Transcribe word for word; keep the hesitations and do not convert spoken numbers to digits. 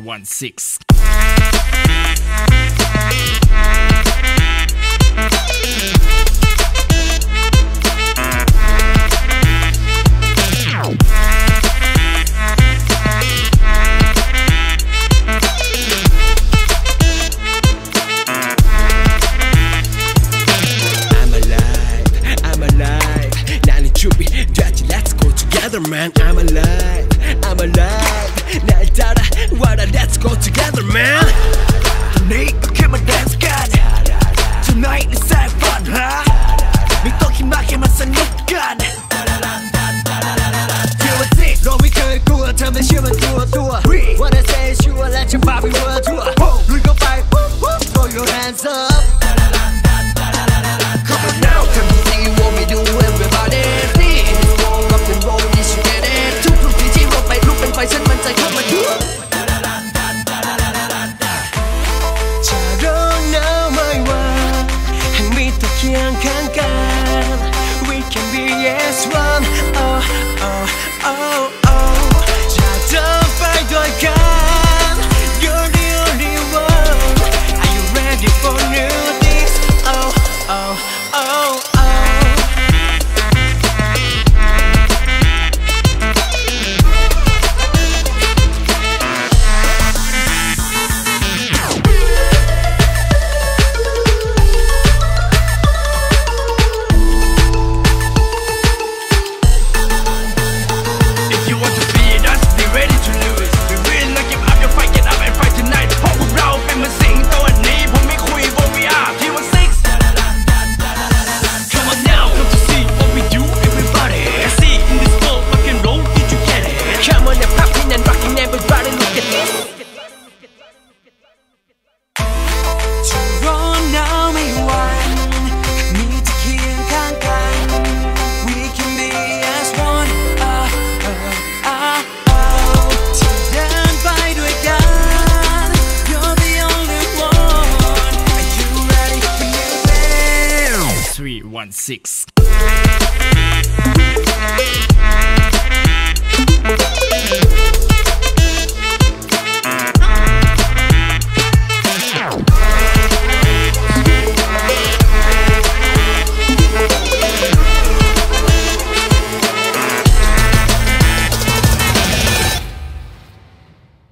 one six. Let's go together, man. I'm alive, I'm alive. 날 따라 와라, let's go together, man. 네가 그만 dance gun. Tonight let's have fun, huh? 믿고 힘나게만 사니까. You and six, 너 위클 구워, 잠시만 두어 두어. Wanna say sure, let your body roll to a. We go fight, throw your hands up. Come on now, can you see what we do, everybody? We can be as one. Oh, oh, oh, oh. 자동 발견. You're the only one. Are you ready for new things? Oh, oh, oh, oh. three one six.